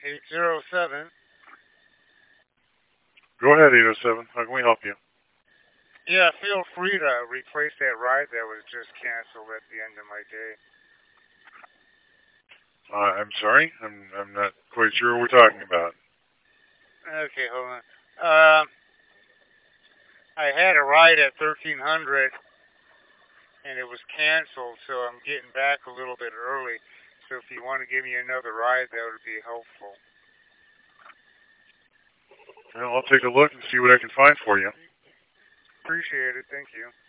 807. Go ahead, 807. How can we help you? Yeah, feel free to replace that ride that was just canceled at the end of my day. I'm sorry. I'm not quite sure what we're talking about. Okay, hold on. Um, I had a ride at 1300 and it was canceled, so I'm getting back a little bit early. So if you want to give me another ride, that would be helpful. Well, I'll take a look and see what I can find for you. Appreciate it. Thank you.